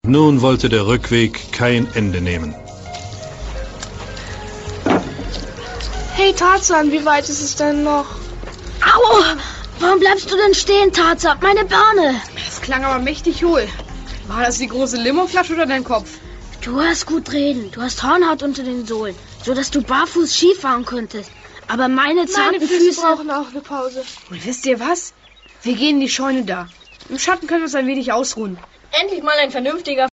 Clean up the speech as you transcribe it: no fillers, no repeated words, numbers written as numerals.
Nun wollte der Rückweg kein Ende nehmen. Hey Tarzan, wie weit ist es denn noch? Au! Warum bleibst du denn stehen, Tarzan? Meine Birne! Das klang aber mächtig hohl. War das die große Limoflasche oder dein Kopf? Du hörst gut reden. Du hast Hornhaut unter den Sohlen, so dass du barfuß Ski fahren könntest. Aber meine zarten Füße brauchen auch eine Pause. Und wisst ihr was? Wir gehen in die Scheune da. Im Schatten können wir uns ein wenig ausruhen. Endlich mal ein vernünftiger